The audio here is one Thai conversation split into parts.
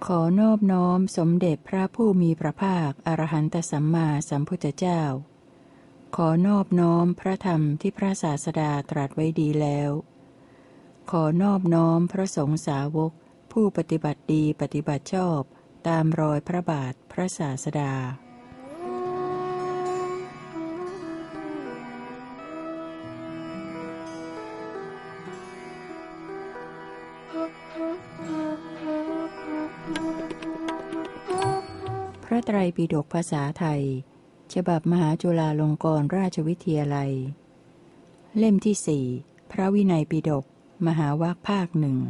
ขอนอบน้อมสมเด็จพระผู้มีพระภาคอรหันตสัมมาสัมพุทธเจ้าขอนอบน้อมพระธรรมที่พระศาสดาตรัสไว้ดีแล้วขอนอบน้อมพระสงฆ์สาวกผู้ปฏิบัติดีปฏิบัติชอบตามรอยพระบาทพระศาสดาพระไตรปิฎกภาษาไทยฉบับมหาจุฬาลงกรณราชวิทยาลัยเล่มที่สี่พระวินัยปิฎกมหาวรรคภาคหนึ่ง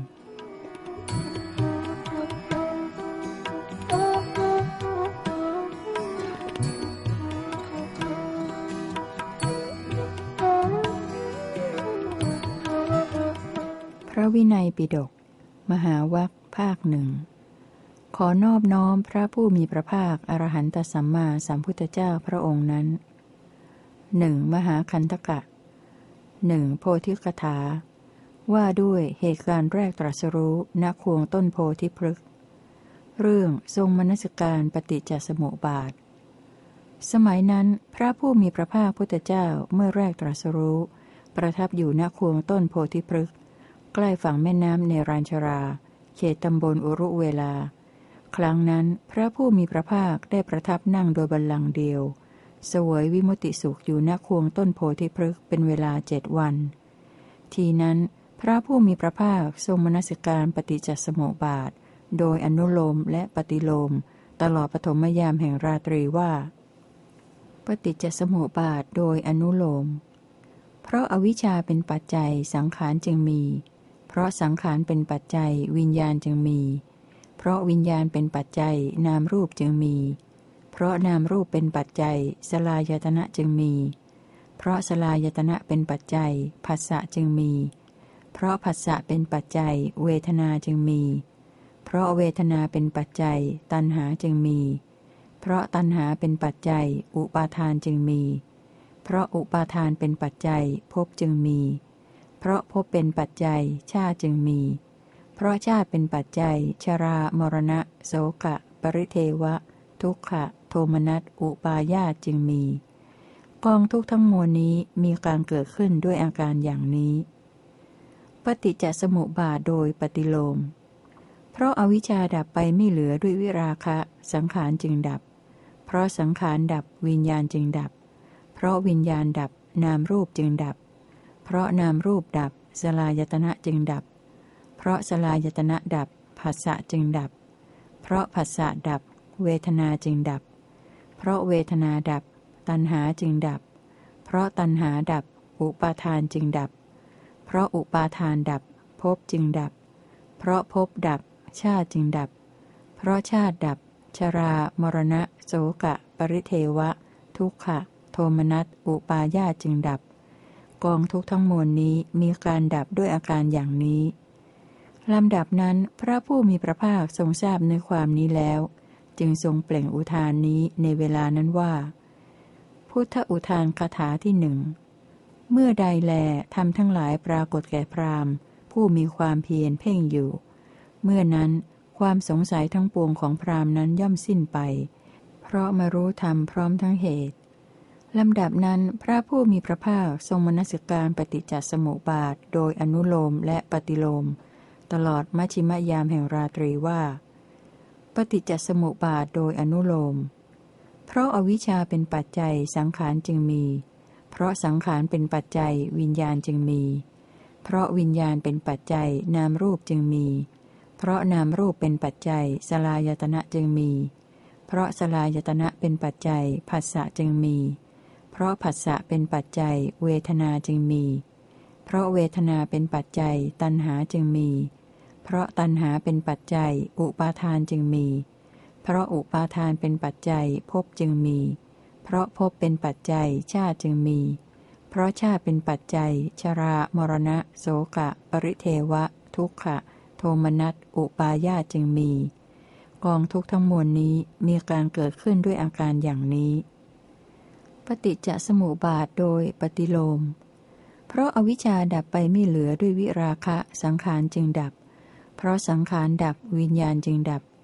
พระวินัยปิฎกมหาวรรคภาคหนึ่งขอนอบน้อมพระผู้มีพระภาคอรหันตสัมมาสัมพุทธเจ้าพระองค์นั้นหนึ่งมหาคันธกะหนึ่งโพธิกถาว่าด้วยเหตุการณ์แรกตรัสรู้ณควงต้นโพธิพฤกษ์เรื่องทรงมนสิการปฏิจจสมุปบาทสมัยนั้นพระผู้มีพระภาคพุทธเจ้าเมื่อแรกตรัสรู้ประทับอยู่ณควงต้นโพธิพฤกษ์ใกล้ฝั่งแม่น้ำเนรัญชราเขตตำบลอุรุเวลาครั้งนั้นพระผู้มีพระภาคได้ประทับนั่งโดยบัลลังก์เดียวเสวยวิมุตติสุขอยู่ณควงต้นโพธิพฤกษ์เป็นเวลา7 วันทีนั้นพระผู้มีพระภาคทรงมนสิการปฏิจจสมุปบาทโดยอนุโลมและปฏิโลมตลอดปฐมยามแห่งราตรีว่าปฏิจจสมุปบาทโดยอนุโลมเพราะอวิชชาเป็นปัจจัยสังขารจึงมีเพราะสังขารเป็นปัจจัยวิญญาณจึงมีเพราะวิญญาณเป็นปัจจัยนามรูปจึงมีเพราะนามรูปเป็นปัจจัยสลายตนะจึงมีเพราะสลายตนะเป็นปัจจัยผัสสะจึงมีเพราะผัสสะเป็นปัจจัยเวทนาจึงมีเพราะเวทนาเป็นปัจจัยตัณหาจึงมีเพราะตัณหาเป็นปัจจัยอุปาทานจึงมีเพราะอุปาทานเป็นปัจจัยภพจึงมีเพราะภพเป็นปัจจัยชาติจึงมีเพราะชาติเป็นปัจจัยชรามรณะโสกะปริเทวะทุกขะโทมนัสอุปาญาตจึงมีกองทุกข์ทั้งมวลนี้มีการเกิดขึ้นด้วยอาการอย่างนี้ปฏิจจสมุปบาทโดยปฏิโลมเพราะอวิชชาดับไปไม่เหลือด้วยวิราคะสังขารจึงดับเพราะสังขารดับวิญญาณจึงดับเพราะวิญญาณดับนามรูปจึงดับเพราะนามรูปดับสลายตนะจึงดับเพราะสลายตนะดับผัสสะจึงดับเพราะผัสสะดับเวทนาจึงดับเพราะเวทนาดับตัณหาจึงดับเพราะตัณหาดับอุปาทานจึงดับเพราะอุปาทานดับภพจึงดับเพราะภพดับชาติจึงดับเพราะชาติดับชรามรณะโสกะปริเทวะทุกขะโทมนัสอุปาญาตจึงดับกองทุกข์ทั้งมวลนี้มีการดับด้วยอาการอย่างนี้ลำดับนั้นพระผู้มีพระภาคทรงทราบในความนี้แล้วจึงทรงเปล่งอุทานนี้ในเวลานั้นว่าพุทธอุทานคาถาที่หนึ่งเมื่อใดแลทำทั้งหลายปรากฏแก่พราหมณ์ผู้มีความเพียรเพ่งอยู่เมื่อนั้นความสงสัยทั้งปวงของพราหมณ์นั้นย่อมสิ้นไปเพราะมารู้ธรรมพร้อมทั้งเหตุลำดับนั้นพระผู้มีพระภาคทรงมนสิการปฏิจจสมุปบาทโดยอนุโลมและปฏิโลมตลอดมัชฌิมยามแห่งราตรีว่าปฏิจจสมุปบาทโดยอนุโลมเพราะอวิชชาเป็นปัจจัยสังขารจึงมีเพราะสังขารเป็นปัจจัยวิญญาณจึงมีเพราะวิญญาณเป็นปัจจัยนามรูปจึงมีเพราะนามรูปเป็นปัจจัยสลายตนะจึงมีเพราะสลายตนะเป็นปัจจัยผัสสะจึงมีเพราะผัสสะเป็นปัจจัยเวทนาจึงมีเพราะเวทนาเป็นปัจจัยตัณหาจึงมีเพราะตัณหาเป็นปัจจัยอุปาทานจึงมีเพราะอุปาทานเป็นปัจจัยภพจึงมีเพราะภพเป็นปัจจัยชาติจึงมีเพราะชาติเป็นปัจจัยชรามรณะโสกะปริเทวะทุกขะโทมนัสอุปาญาตจึงมีกองทุกข์ทั้งมวลนี้มีการเกิดขึ้นด้วยอาการอย่างนี้ปฏิจจสมุปบาทโดยปฏิโลมเพราะอวิชชาดับไปไม่เหลือด้วยวิราคะสังขารจึงดับเพราะสังขารดับวิญญาณจึงดับ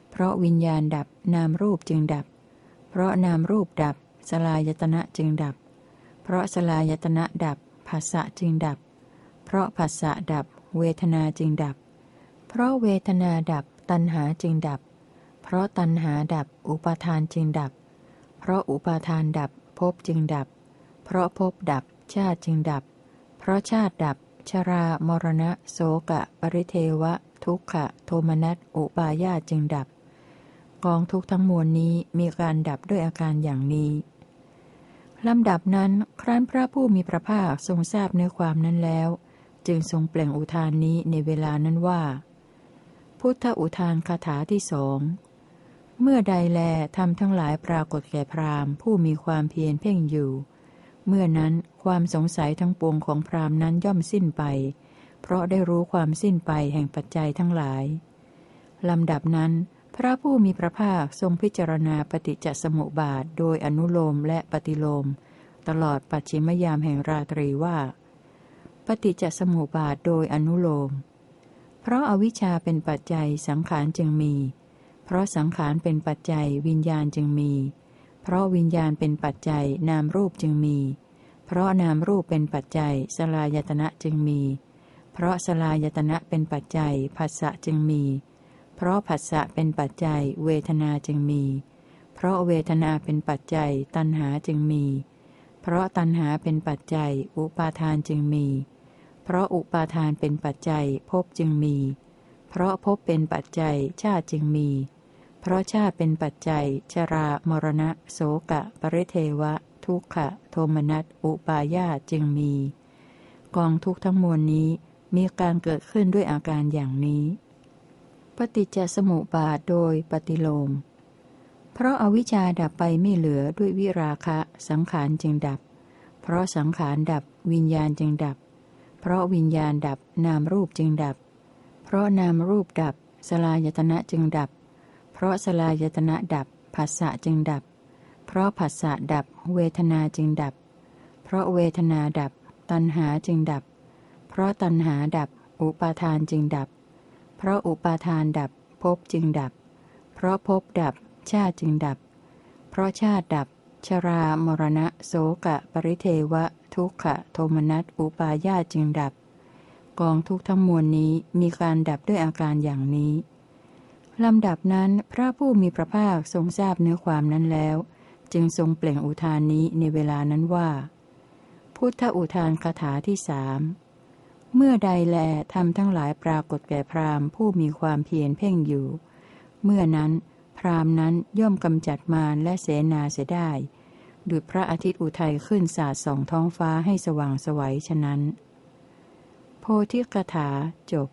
เพราะวิญญาณดับนามรูปจึงดับเพราะนามรูปดับสลายตนะจึงดับเพราะสลายตนะดับผัสสะจึงดับเพราะผัสสะดับเวทนาจึงดับเพราะเวทนาดับตัณหาจึงดับเพราะตัณหาดับอุปาทานจึงดับเพราะอุปาทานดับภพจึงดับเพราะภพดับชาติจึงดับเพราะชาติดับชรามรณะโสกะปริเทวะทุกขะโทมนัสอุปาญาสจึงดับกองทุกข์ทั้งมวลนี้มีการดับด้วยอาการอย่างนี้ลำดับนั้นครั้นพระผู้มีพระภาคทรงทราบเนื้อความนั้นแล้วจึงทรงเปล่งอุทานนี้ในเวลานั้นว่าพุทธอุทานคาถาที่สองเมื่อใดแลธรรมทั้งหลายปรากฏแก่พราหมณ์ผู้มีความเพียรเพ่งอยู่เมื่อนั้นความสงสัยทั้งปวงของพราหมณ์นั้นย่อมสิ้นไปเพราะได้รู้ความสิ้นไปแห่งปัจจัยทั้งหลายลำดับนั้นพระผู้มีพระภาคทรงพิจารณาปฏิจจสมุปบาทโดยอนุโลมและปฏิโลมตลอดปัจฉิมยามแห่งราตรีว่าปฏิจจสมุปบาทโดยอนุโลมเพราะอวิชชาเป็นปัจจัยสังขารจึงมีเพราะสังขารเป็นปัจจัยวิญญาณจึงมีเพราะวิญญาณเป็นปัจจัยนามรูปจึงมีเพราะนามรูปเป็นปัจจัยสลายตนะจึงมีเพราะสลายตนะเป็นปัจจัยผัสสะจึงมีเพราะผัสสะเป็นปัจจัยเวทนาจึงมีเพราะเวทนาเป็นปัจจัยตัณหาจึงมีเพราะตัณหาเป็นปัจจัยอุปาทานจึงมีเพราะอุปาทานเป็นปัจจัยภพจึงมีเพราะภพเป็นปัจจัยชาติจึงมีเพราะชาติเป็นปัจจัยชรามรณะโสกะปริเทวะทุกขะโทมนัสอุปาญาสจึงมีกองทุกข์ทั้งมวลนี้มีการเกิดขึ้นด้วยอาการอย่างนี้ปฏิจจสมุปบาทโดยปฏิโลมเพราะอวิชชาดับไปไม่เหลือด้วยวิราคะสังขารจึงดับเพราะสังขารดับวิญญาณจึงดับเพราะวิญญาณดับนามรูปจึงดับเพราะนามรูปดับสลายตนะจึงดับเพราะสลายตนะดับผัสสะจึงดับเพราะผัสสะดับเวทนาจึงดับเพราะเวทนาดับตัณหาจึงดับเพราะตัณหาดับอุปาทานจึงดับเพราะอุปาทานดับภพจึงดับเพราะภพดับชาติจึงดับเพราะชาติดับชรามรณะโสกะปริเทวะทุกขะโทมนัสอุปาญาสจึงดับกองทุกข์ทั้งมวลนี้มีการดับด้วยอาการอย่างนี้ลำดับนั้นพระผู้มีพระภาคทรงทราบเนื้อความนั้นแล้วจึงทรงเปล่งอุทานนี้ในเวลานั้นว่าพุทธอุทานคาถาที่สามเมื่อใดแลธรรมทั้งหลายปรากฏแก่พราหมณ์ผู้มีความเพียรเพ่งอยู่เมื่อนั้นพราหมณ์นั้นย่อมกำจัดมารและเสนาเสียได้ดุจพระอาทิตย์อุทัยขึ้นสาดส่องท้องฟ้าให้สว่างไสวฉะนั้นโพธิกถาจบ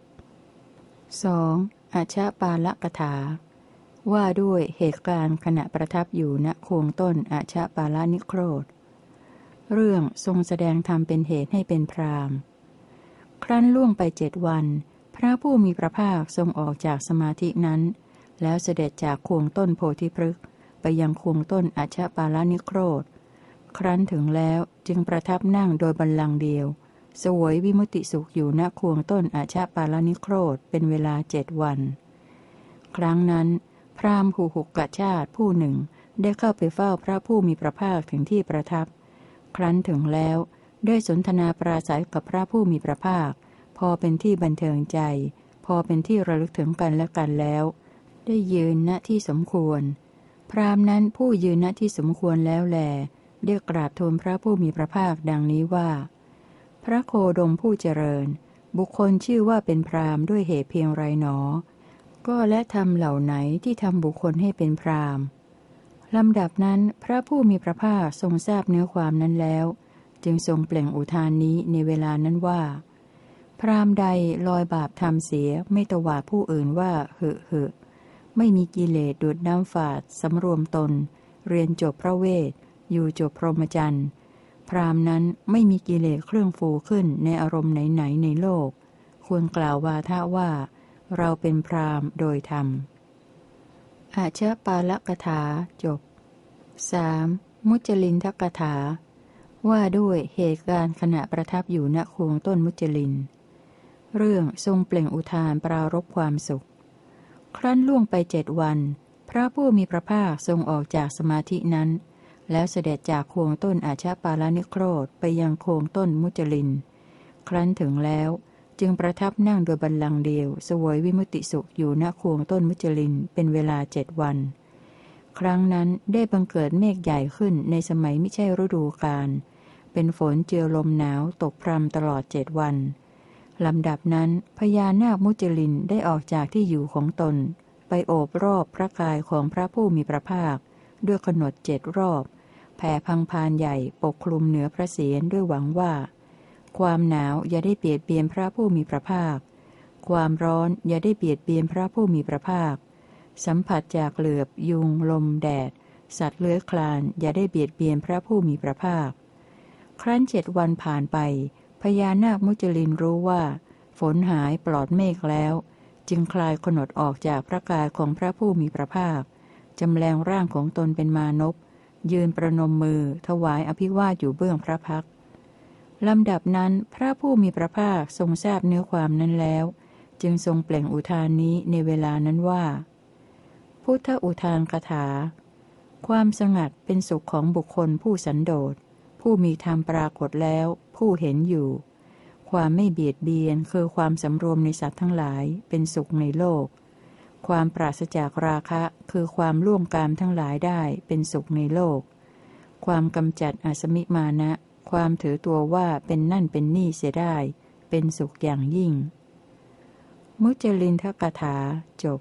2. อชปาลกถาว่าด้วยเหตุการณ์ขณะประทับอยู่ณโคนต้นอชปาลนิโครธเรื่องทรงแสดงธรรมเป็นเหตุให้เป็นพราหมณ์ครั้นล่วงไป7 วันพระผู้มีพระภาคทรงออกจากสมาธินั้นแล้วเสด็จจากโคนต้นโพธิพฤกษ์ไปยังโคนต้นอชปาลนิโครธครั้นถึงแล้วจึงประทับนั่งโดยบัลลังก์เดียวเสวยวิมุตติสุขอยู่ณโคนต้นอชปาลนิโครธเป็นเวลา7 วันครั้งนั้นพราหมณ์หุกชาติผู้หนึ่งได้เข้าไปเฝ้าพระผู้มีพระภาคถึงที่ประทับครั้นถึงแล้วได้สนทนาปราศัยกับพระผู้มีพระภาคพอเป็นที่บันเทิงใจพอเป็นที่ระลึกถึงกันและกันแล้วได้ยืนณที่สมควรพราหมณ์นั้นผู้ยืนณที่สมควรแล้วแลได้กราบทูลพระผู้มีพระภาคดังนี้ว่าพระโคดมผู้เจริญบุคคลชื่อว่าเป็นพราหมณ์ด้วยเหตุเพียงไรหนอก็และทำเหล่าไหนที่ทำบุคคลให้เป็นพราหมณ์ลำดับนั้นพระผู้มีพระภาคทรงทราบเนื้อความนั้นแล้วจึงทรงเปล่งอุทานนี้ในเวลานั้นว่าพราหมณ์ใดลอยบาปทำเสียไม่ตวาดผู้อื่นว่าเหอะไม่มีกิเลสดูดน้ำฝาดสำรวมตนเรียนจบพระเวทอยู่จบพรหมจรรย์พราหมณ์นั้นไม่มีกิเลสเครื่องฟูขึ้นในอารมณ์ไหนๆในโลกควรกล่าววาทะว่าเราเป็นพราหมณ์โดยธรรมอชปาลกถาจบ 3. มุจลินทกถาว่าด้วยเหตุการณ์ขณะประทับอยู่ณโคนต้นมุจลินเรื่องทรงเปล่งอุทานปรารภความสุขครั้นล่วงไป7 วันพระผู้มีพระภาคทรงออกจากสมาธินั้นแล้วเสด็จจากโคนต้นอาชาปาลนิโครธไปยังโคนต้นมุจลินครั้นถึงแล้วจึงประทับนั่งโดยบัลลังก์เดียวเสวยวิมุตติสุขอยู่ณโคนต้นมุจลินเป็นเวลา7 วันครั้งนั้นได้บังเกิดเมฆใหญ่ขึ้นในสมัยไม่ใช่ฤดูกาลเป็นฝนเจือลมหนาวตกพรำตลอด7 วันลำดับนั้นพญานาคมุจลินได้ออกจากที่อยู่ของตนไปโอบรอบพระกายของพระผู้มีพระภาคด้วยขนด7 รอบแผ่พังพานใหญ่ปกคลุมเหนือพระเศียรด้วยหวังว่าความหนาวอย่าได้เบียดเบียนพระผู้มีพระภาคความร้อนอย่าได้เบียดเบียนพระผู้มีพระภาคสัมผัสจากเหลือบยุงลมแดดสัตว์เลื้อยคลานอย่าได้เบียดเบียนพระผู้มีพระภาคครั้น7 วันผ่านไปพญานาคมุจลินรู้ว่าฝนหายปลอดเมฆแล้วจึงคลายขนดออกจากพระกายของพระผู้มีพระภาคจำแรงร่างของตนเป็นมานพยืนประนมมือถวายอภิวาทอยู่เบื้องพระพักตร์ลำดับนั้นพระผู้มีพระภาคทรงทราบเนื้อความนั้นแล้วจึงทรงเปล่งอุทานนี้ในเวลานั้นว่าพุทธอุทานคาถาความสงัดเป็นสุขของบุคคลผู้สันโดษผู้มีธรรมปรากฏแล้วผู้เห็นอยู่ความไม่เบียดเบียนคือความสำรวมในสัตว์ทั้งหลายเป็นสุขในโลกความปราศจากราคะคือความล่วงกามทั้งหลายได้เป็นสุขในโลกความกำจัดอสมิมานะความถือตัวว่าเป็นนั่นเป็นนี่เสียได้เป็นสุขอย่างยิ่งมุจลินทกถาจบ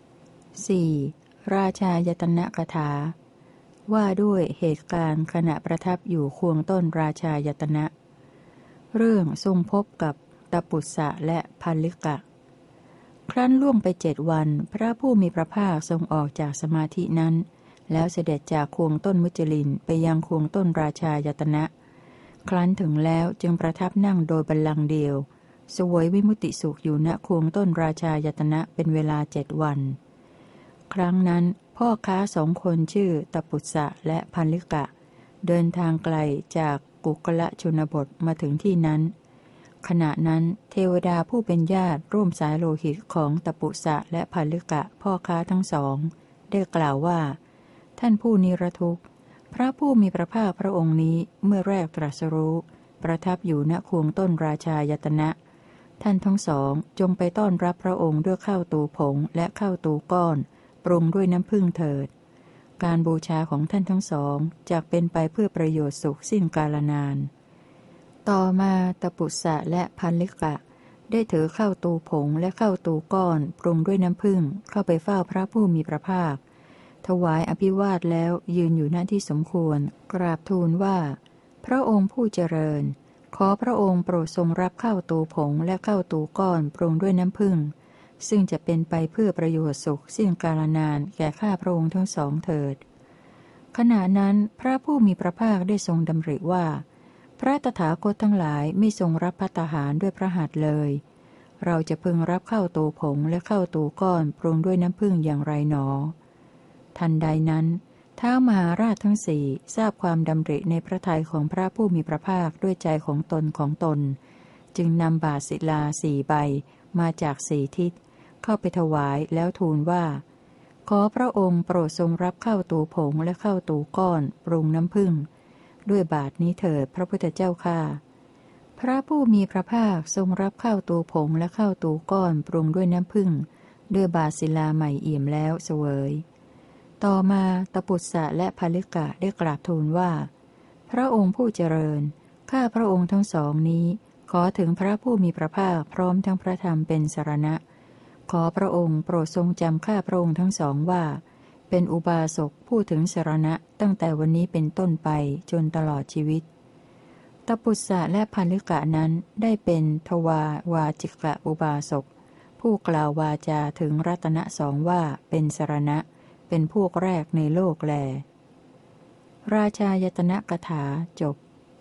4. ราชายตนะกถาว่าด้วยเหตุการณ์ขณะประทับอยู่ควงต้นราชายตนะเรื่องทรงพบกับตปุสสะและพัลลิกะครั้นล่วงไป7 วันพระผู้มีพระภาคทรงออกจากสมาธินั้นแล้วเสด็จจากควงต้นมุจลินไปยังควงต้นราชายตนะครั้นถึงแล้วจึงประทับนั่งโดยบัลลังก์เดียวเสวยวิมุตติสุขอยู่ณควงต้นราชายตนะเป็นเวลา7 วันครั้งนั้นพ่อค้า2 คนชื่อตปุสสะและพัลลิกะเดินทางไกลจากกุกละชนบทมาถึงที่นั้นขณะนั้นเทวดาผู้เป็นญาติร่วมสายโลหิตของตปุสสะและพัลลิกะพ่อค้าทั้งสองได้กล่าวว่าท่านผู้นิรทุกข์พระผู้มีพระภาคพระองค์นี้เมื่อแรกตรัสรู้ประทับอยู่ณควงต้นราชายตนะท่านทั้งสองจงไปต้อนรับพระองค์ด้วยข้าวตูผงและข้าวตูก้อนปรุงด้วยน้ำผึ้งเถิดการบูชาของท่านทั้งสองจะเป็นไปเพื่อประโยชน์สุขสิ้นกาลนานต่อมาตปุสสะและพัลลิกะได้ถือข้าวตูผงและข้าวตูก้อนปรุงด้วยน้ำผึ้งเข้าไปเฝ้าพระผู้มีพระภาคถวายอภิวาทแล้วยืนอยู่หน้าที่สมควรกราบทูลว่าพระองค์ผู้เจริญขอพระองค์โปรดทรงรับข้าวตูผงและข้าวตูก้อนปรุงด้วยน้ำผึ้งซึ่งจะเป็นไปเพื่อประโยชน์สุขสิ้นกาลนานแก่ข้าพระองค์ทั้งสองเถิดขณะนั้นพระผู้มีพระภาคได้ทรงดำริว่าพระตถาคตทั้งหลายไม่ทรงรับภัตตาหารด้วยพระหัตถ์เลยเราจะพึงรับข้าวตูผงและข้าวตูก้อนปรุงด้วยน้ำผึ้งอย่างไรหนอทันใดนั้นท้าวมหาราชทั้งสี่ทราบความดำริในพระทัยของพระผู้มีพระภาคด้วยใจของตนจึงนำบาทศิลา4 ใบมาจาก4 ทิศเข้าไปถวายแล้วทูลว่าขอพระองค์โปรดทรงรับข้าวตูผงและข้าวตูก้อนปรุงน้ำผึ้งด้วยบาทนี้เถิดพระพุทธเจ้าข้าพระผู้มีพระภาคทรงรับข้าวตูผงและข้าวตูก้อนปรุงด้วยน้ำผึ้งด้วยบาทศิลาใหม่เอี่ยมแล้วเสวยต่อมาตปุสสะและพัลลิกะได้กราบทูลว่าพระองค์ผู้เจริญข้าพระองค์ทั้งสองนี้ขอถึงพระผู้มีพระภาคพร้อมทั้งพระธรรมเป็นสรณะขอพระองค์โปรดทรงจำข้าพระองค์ทั้งสองว่าเป็นอุบาสกผู้ถึงสรณะตั้งแต่วันนี้เป็นต้นไปจนตลอดชีวิตตปุสสะและพัลลิกะนั้นได้เป็นทวาวาจิกะอุบาสกผู้กล่าววาจาถึงรัตนะสองว่าเป็นสรณะเป็นพวกแรกในโลกแลราชายตนะกถาจบ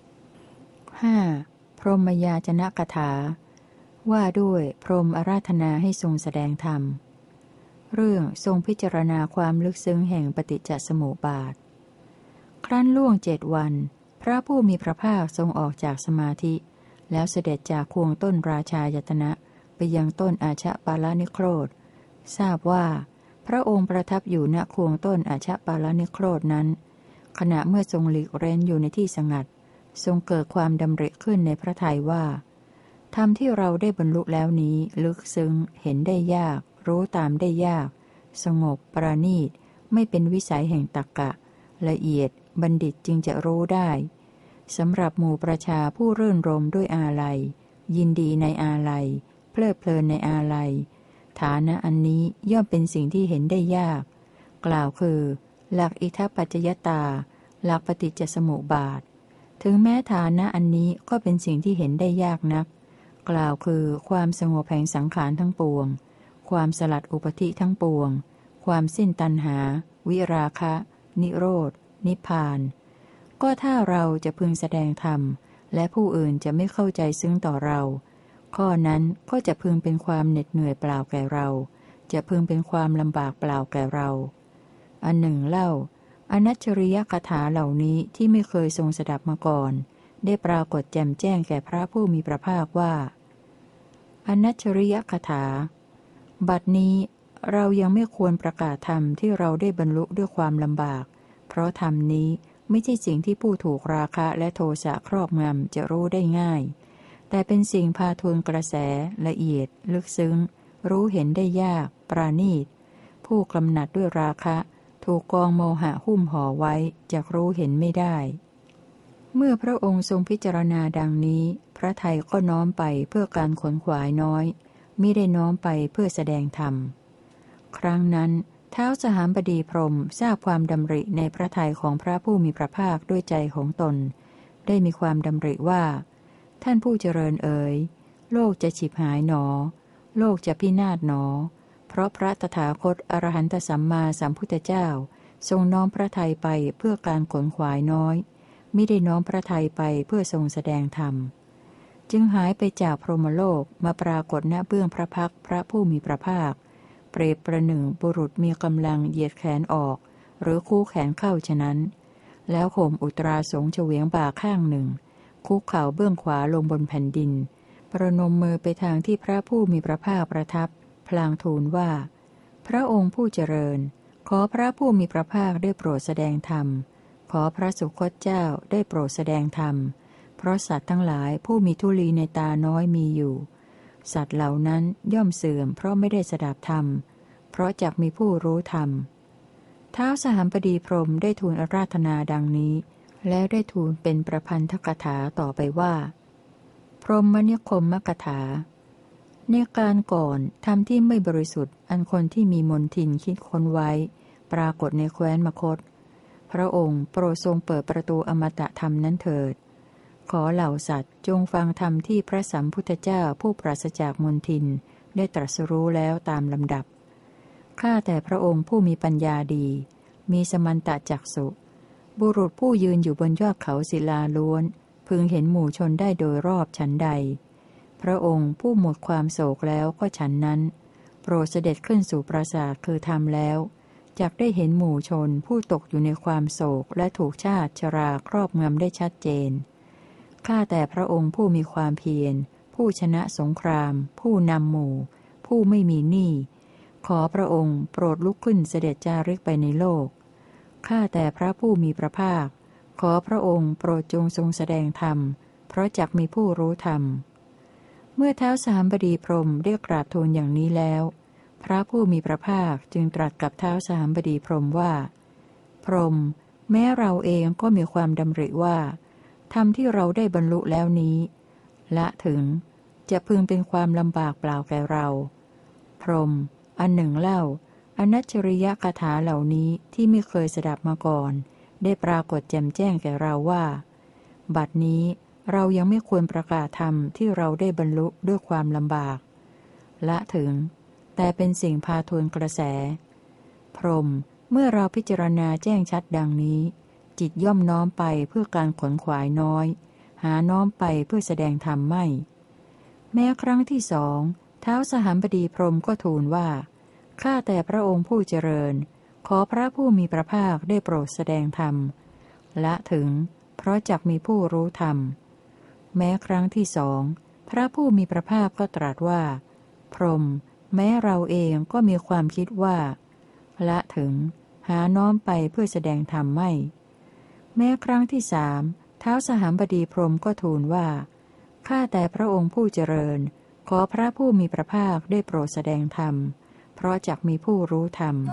5. พรหมยาจนะกถาว่าด้วยพรหมอาราธนาให้ทรงแสดงธรรมเรื่องทรงพิจารณาความลึกซึ้งแห่งปฏิจจสมุปบาทครั้นล่วง7 วันพระผู้มีพระภาคทรงออกจากสมาธิแล้วเสด็จจากควงต้นราชายตนะไปยังต้นอาชะปาลนิโครธทราบว่าพระองค์ประทับอยู่ณควงต้นอชปาลนิโครธนั้นขณะเมื่อทรงหลีกเร้นอยู่ในที่สงัดทรงเกิดความดำริขึ้นในพระทัยว่าธรรมที่เราได้บรรลุแล้วนี้ลึกซึ้งเห็นได้ยากรู้ตามได้ยากสงบประณีตไม่เป็นวิสัยแห่งตรรกะละเอียดบัณฑิตจึงจะรู้ได้สำหรับหมู่ประชาผู้รื่นรมด้วยอาลัยยินดีในอาลัยเพลิดเพลินในอาลัยฐานะอันนี้ย่อมเป็นสิ่งที่เห็นได้ยากกล่าวคือหลักอิทัปปัจจยตาหลักปฏิจจสมุปบาทถึงแม้ฐานะอันนี้ก็เป็นสิ่งที่เห็นได้ยากนักกล่าวคือความสงบแห่งสังขารทั้งปวงความสลัดอุปธิทั้งปวงความสิ้นตัณหาวิราคะนิโรธนิพพานก็ถ้าเราจะพึงแสดงธรรมและผู้อื่นจะไม่เข้าใจซึ้งต่อเราข้อนั้นก็จะพึงเป็นความเหน็ดเหนื่อยเปล่าแก่เราจะพึงเป็นความลำบากเปล่าแก่เราอันหนึ่งเล่าอนัชชริยคถาเหล่านี้ที่ไม่เคยทรงสดับมาก่อนได้ปรากฏแจ่มแจ้งแก่พระผู้มีพระภาคว่าอนัชชริยคถาบัดนี้เรายังไม่ควรประกาศธรรมที่เราได้บรรลุด้วยความลำบากเพราะธรรมนี้ไม่ใช่สิ่งที่ผู้ถูกราคะและโทสะครอบงำจะรู้ได้ง่ายแต่เป็นสิ่งพาทวนกระแสละเอียดลึกซึ้งรู้เห็นได้ยากปราณีตผู้กำหนัดด้วยราคะถูกกองโมหะหุ้มห่อไว้จะรู้เห็นไม่ได้เมื่อพระองค์ทรงพิจารณาดังนี้พระทัยก็น้อมไปเพื่อการขนขวายน้อยมิได้น้อมไปเพื่อแสดงธรรมครั้งนั้นท้าวสหัมบดีพรหมทราบความดำริในพระทัยของพระผู้มีพระภาคด้วยใจของตนได้มีความดำริว่าท่านผู้เจริญเอ๋ยโลกจะฉิบหายหนอโลกจะพินาศหนอเพราะพระตถาคตอรหันตสัมมาสัมพุทธเจ้าทรงน้อมพระทัยไปเพื่อการขนขวายน้อยมิได้น้อมพระทัยไปเพื่อทรงแสดงธรรมจึงหายไปจากพรหมโลกมาปรากฏณเบื้องพระพักตร์พระผู้มีพระภาคเปรียบประหนึ่งบุรุษมีกำลังเหยียดแขนออกหรือคู่แขนเข้าฉะนั้นแล้วข่มอุตราสงเฉวียงบ่าข้างหนึ่งคุกเข่าเบื้องขวาลงบนแผ่นดินประนมมือไปทางที่พระผู้มีพระภาคประทับพลางทูลว่าพระองค์ผู้เจริญขอพระผู้มีพระภาคได้โปรดแสดงธรรมขอพระสุคตเจ้าได้โปรดแสดงธรรมเพราะสัตว์ทั้งหลายผู้มีธุลีในตาน้อยมีอยู่สัตว์เหล่านั้นย่อมเสื่อมเพราะไม่ได้สดับธรรมเพราะจักมีผู้รู้ธรรมท้าวสหัมบดีพรหมได้ทูลอาราธนาดังนี้แล้วได้ทูลเป็นประพันธกถาต่อไปว่าพรหมนิคมมกถาในการก่อนธรรมที่ไม่บริสุทธิ์อันคนที่มีมนทินคิดค้นไว้ปรากฏในแคว้นมคธพระองค์โปรดทรงเปิดประตูอมตะธรรมนั้นเถิดขอเหล่าสัตว์จงฟังธรรมที่พระสัมพุทธเจ้าผู้ปราศจากมนทินได้ตรัสรู้แล้วตามลำดับข้าแต่พระองค์ผู้มีปัญญาดีมีสมันตจักษุบุรุษผู้ยืนอยู่บนยอดเขาศิลาล้วนพึงเห็นหมู่ชนได้โดยรอบฉันใดพระองค์ผู้หมดความโศกแล้วก็ฉันนั้นโปรดเสด็จขึ้นสู่ปราสาทคือธรรมแล้วจักได้เห็นหมู่ชนผู้ตกอยู่ในความโศกและถูกชาติชราครอบงำได้ชัดเจนข้าแต่พระองค์ผู้มีความเพียรผู้ชนะสงครามผู้นำหมู่ผู้ไม่มีหนี้ขอพระองค์โปรดลุกขึ้นเสด็จจาริกไปในโลกข้าแต่พระผู้มีพระภาคขอพระองค์โปรดจงทรงแสดงธรรมเพราะจักมีผู้รู้ธรรมเมื่อท้าวสหัมบดีพรหมได้กราบทูลอย่างนี้แล้วพระผู้มีพระภาคจึงตรัสกับท้าวสหัมบดีพรหมว่าพรหมแม้เราเองก็มีความดำริว่าธรรมที่เราได้บรรลุแล้วนี้ละถึงจะพึงเป็นความลำบากเปล่าแก่เราพรหมอันหนึ่งเล่าอนัชชริยคถาเหล่านี้ที่ไม่เคยสดับมาก่อนได้ปรากฏแจ่มแจ้งแก่เราว่าบัดนี้เรายังไม่ควรประกาศธรรมที่เราได้บรรลุด้วยความลำบากละถึงแต่เป็นสิ่งพาทวนกระแสพรหมเมื่อเราพิจารณาแจ้งชัดดังนี้จิตย่อมน้อมไปเพื่อการขนขวายน้อยหาน้อมไปเพื่อแสดงธรรมไม่แม้ครั้งที่สองท้าวสหัมบดีพรหมก็ทูลว่าข้าแต่พระองค์ผู้เจริญขอพระผู้มีพระภาคได้โปรดแสดงธรรมละถึงเพราะจักมีผู้รู้ธรรมแม้ครั้งที่สองพระผู้มีพระภาคก็ตรัสว่าพรหมแม้เราเองก็มีความคิดว่าละถึงหาน้อมไปเพื่อแสดงธรรมไม่แม้ครั้งที่สามท้าวสหัมบดีพรหมก็ทูลว่าข้าแต่พระองค์ผู้เจริญขอพระผู้มีพระภาคได้โปรดแสดงธรรมเพราะจักมีผู้รู้ธรรม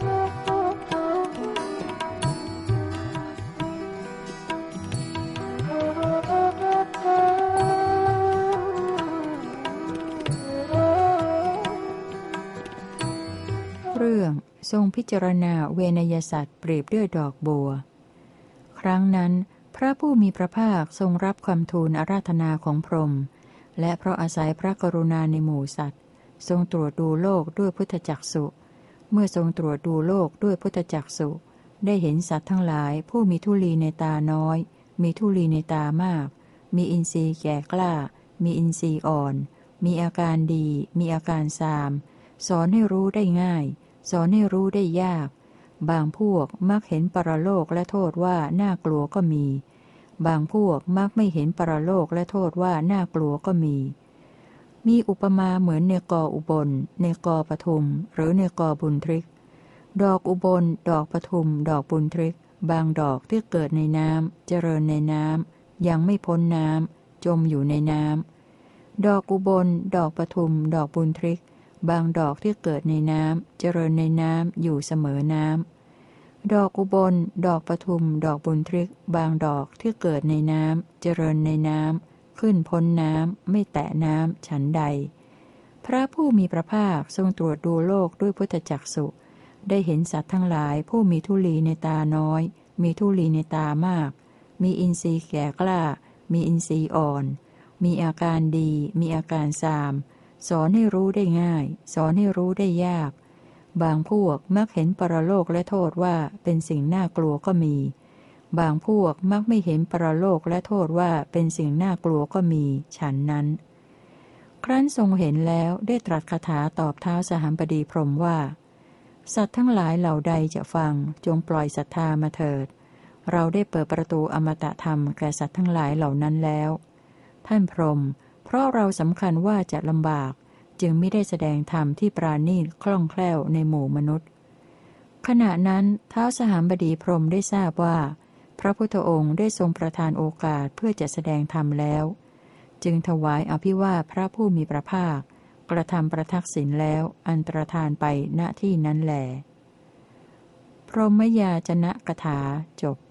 เรื่องทรงพิจารณาเวนยสัตว์เปรียบด้วยดอกบัวครั้งนั้นพระผู้มีพระภาคทรงรับคำทูลอาราธนาของพรหมและเพราะอาศัยพระกรุณาในหมู่สัตว์ทรงตรวจดูโลกด้วยพุทธจักษุเมื่อทรงตรวจดูโลกด้วยพุทธจักษุได้เห็นสัตว์ทั้งหลายผู้มีธุลีในตาน้อยมีธุลีในตามากมีอินทรีย์แก่กล้ามีอินทรีย์อ่อนมีอาการดีมีอาการซามสอนให้รู้ได้ง่ายสอนให้รู้ได้ยากบางพวกมักเห็นปรโลกและโทษว่าน่ากลัวก็มีบางพวกมักไม่เห็นปรโลกและโทษว่าน่ากลัวก็มีอุปมาเหมือนในกออุบลในกอปทุมหรือในกอบุญทริกดอกอุบลดอกปทุมดอกบุญทริกบางดอกที่เกิดในน้ำเจริญในน้ำยังไม่พ้นน้ำจมอยู่ในน้ำดอกอุบลดอกปทุมดอกบุญทริกบางดอกที่เกิดในน้ำเจริญในน้ำอยู่เสมอน้ำดอกอุบลดอกปทุมดอกบุญทริกบางดอกที่เกิดในน้ำเจริญในน้ำขึ้นพ้นน้ำไม่แตะน้ำฉันใดพระผู้มีพระภาคทรงตรวจดูโลกด้วยพุทธจักษุได้เห็นสัตว์ทั้งหลายผู้มีธุลีในตาน้อยมีธุลีในตามากมีอินทรีย์แก่กล้ามีอินทรีย์อ่อนมีอาการดีมีอาการซามสอนให้รู้ได้ง่ายสอนให้รู้ได้ยากบางพวกมักเห็นปรโลกและโทษว่าเป็นสิ่งน่ากลัวก็มีบางพวกมักไม่เห็นปรโลกและโทษว่าเป็นสิ่งน่ากลัวก็มีฉันนั้นครั้นทรงเห็นแล้วได้ตรัสคาถาตอบท้าวสหัมบดีพรหมว่าสัตว์ทั้งหลายเหล่าใดจะฟังจงปล่อยศรัทธามาเถิดเราได้เปิดประตูอมตะธรรมแก่สัตว์ทั้งหลายเหล่านั้นแล้วท่านพรหมเพราะเราสำคัญว่าจะลำบากจึงไม่ได้แสดงธรรมที่ปราณีตคล่องแคล่วในหมู่มนุษย์ขณะนั้นท้าวสหัมบดีพรหมได้ทราบว่าพระพุทธองค์ได้ทรงประทานโอกาสเพื่อจะแสดงธรรมแล้วจึงถวายอภิวาทพระผู้มีพระภาคกระทำประทักษิณแล้วอันตรธานไปณที่นั้นแลพรหมยาจนะกถาจบ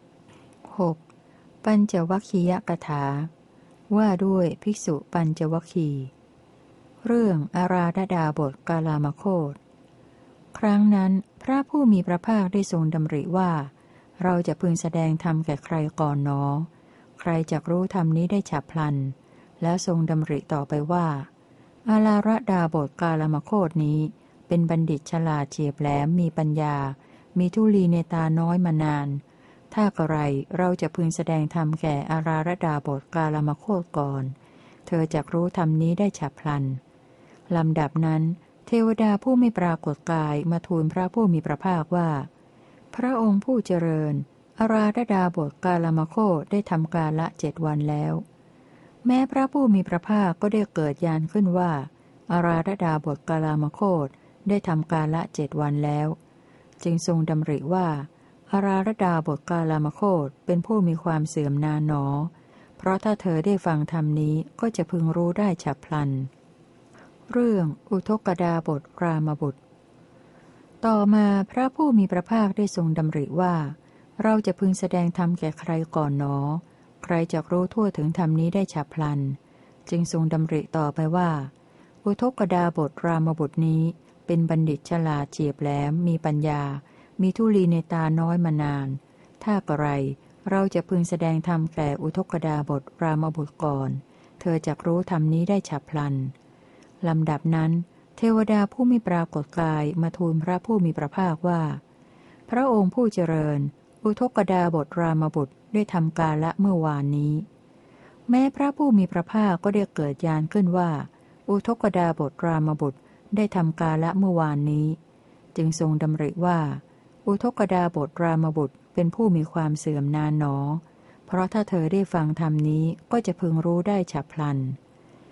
6. ปัญจวัคคียกถาว่าด้วยภิกษุปัญจวัคคีย์เรื่องอาราธดาบทกาลามโคตครั้งนั้นพระผู้มีพระภาคได้ทรงดำริว่าเราจะพึงแสดงธรรมแก่ใครก่อนหนอใครจักรู้ธรรมนี้ได้ฉับพลันแล้วทรงดำริต่อไปว่าอาราธดาบทกาลามโคตนี้เป็นบัณฑิตฉลาดเฉียบแหลมมีปัญญามีธุลีในตาน้อยมานานถ้ากระไรเราจะพึงแสดงธรรมแก่อาราธดาบทกาลามโคตก่อนเธอจักรู้ธรรมนี้ได้ฉับพลันลำดับนั้นเทวดาผู้ไม่ปรากฏกายมาทูลพระผู้มีพระภาคว่าพระองค์ผู้เจริญอาราธดาบทกาลามโคตได้ทำกาละ7 วันแล้วแม้พระผู้มีพระภาคก็ได้เกิดญาณขึ้นว่าอาราธดาบทกาลามโคตได้ทำกาละ7 วันแล้วจึงทรงดำริว่าอาราธดาบทกาลามโคตเป็นผู้มีความเสื่อมนานหนอเพราะถ้าเธอได้ฟังธรรมนี้ก็จะพึงรู้ได้ฉับพลันเรื่องอุทกดาบทรามบุตรต่อมาพระผู้มีพระภาคได้ทรงดำริว่าเราจะพึงแสดงธรรมแก่ใครก่อนหนอใครจะรู้ทั่วถึงธรรมนี้ได้ฉับพลันจึงทรงดำริต่อไปว่าอุทกดาบทรามบุตรนี้เป็นบัณฑิตฉลาดเฉียบแหลมมีปัญญามีธุลีในตาน้อยมานานถ้ากระไรเราจะพึงแสดงธรรมแก่อุทกดาบทรามบุตรก่อนเธอจักรู้ธรรมนี้ได้ฉับพลันลำดับนั้นเทวดาผู้มีปรากฏกายมาทูลพระผู้มีพระภาคว่าพระองค์ผู้เจริญอุทกดาบทรามบุตรได้ทำกาละเมื่อวานนี้แม้พระผู้มีพระภาคก็ได้เกิดญาณขึ้นว่าอุทกดาบทรามบุตรได้ทำกาละเมื่อวานนี้จึงทรงดำริว่าอุทกดาบทรามบุตรเป็นผู้มีความเสื่อมนานหนอเพราะถ้าเธอได้ฟังธรรมนี้ก็จะพึงรู้ได้ฉับพลัน